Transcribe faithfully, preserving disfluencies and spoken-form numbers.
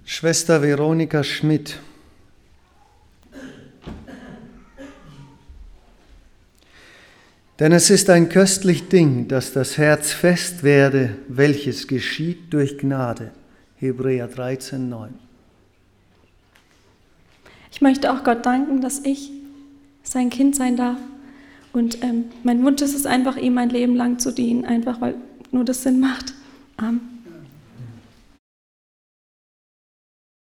Schwester Veronika Schmidt. Denn es ist ein köstlich Ding, dass das Herz fest werde, welches geschieht durch Gnade. Hebräer dreizehn, neun. Ich möchte auch Gott danken, dass ich sein Kind sein darf. Und ähm, mein Wunsch ist es einfach, ihm mein Leben lang zu dienen, einfach weil nur das Sinn macht. Amen.